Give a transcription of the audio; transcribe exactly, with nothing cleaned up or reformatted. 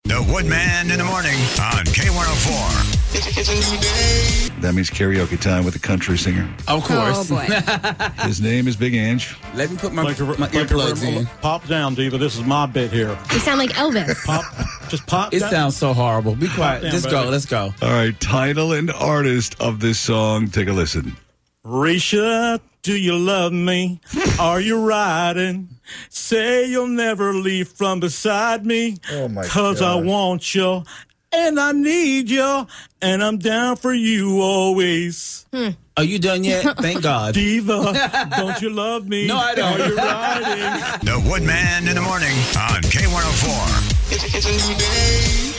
The Woodman in the morning on K one oh four. It's a new day. That means karaoke time with the country singer. Of course. Oh, boy. His name is Big Ange. Let me put my, Thank you, my thank you earplugs very in. much. Pop down, Diva. This is my bit here. You sound like Elvis. Pop, just pop It down. sounds so horrible. Be quiet. down, Let's baby. go. Let's go. All right, title and artist of this song. Take a listen. Risha, do you love me? Are you riding? Say you'll never leave from beside me. Oh, my Cause I God. want you and I need you and I'm down for you always. Are you done yet? Thank God. Diva, don't you love me? No, I don't. Are you riding? The Woodman in the morning on K one oh four. It's, it's a new day.